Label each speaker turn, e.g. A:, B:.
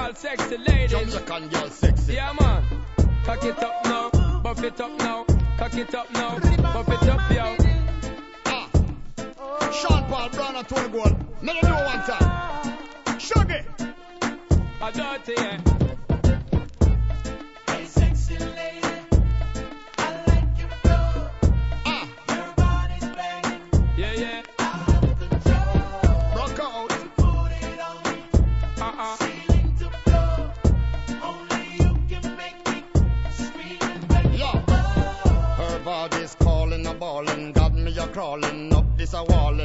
A: all sexy ladies.
B: Jamaican girl sexy.
A: Yeah, man. Cock it up now, buff it up now. Cock it up now, buff it up, yo.
B: Sean Paul, Brown and Tony Gold. Let them know one time. Shuggy.
A: I dirty, yeah.